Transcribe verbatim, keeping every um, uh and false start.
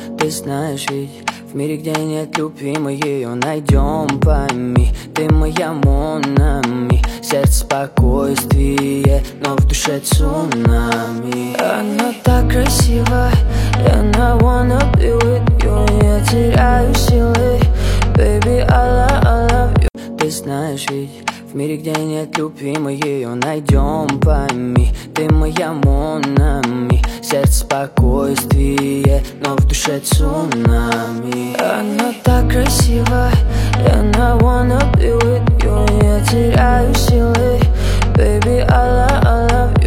Ты знаешь ведь, в мире, где нет любви, мы ее найдем, пойми. Ты моя Монами, сердце спокойствие, но в душе цунами. Она так красива, and I wanna be with you. Я теряю силы, baby, I love, I love you. Ты знаешь ведь, в мире, где нет любви, мы ее найдем, пойми. Ты моя Монами, сердце спокойствие, но в душе цунами. Она так красива, and I wanna be with you. Я теряю силы, baby,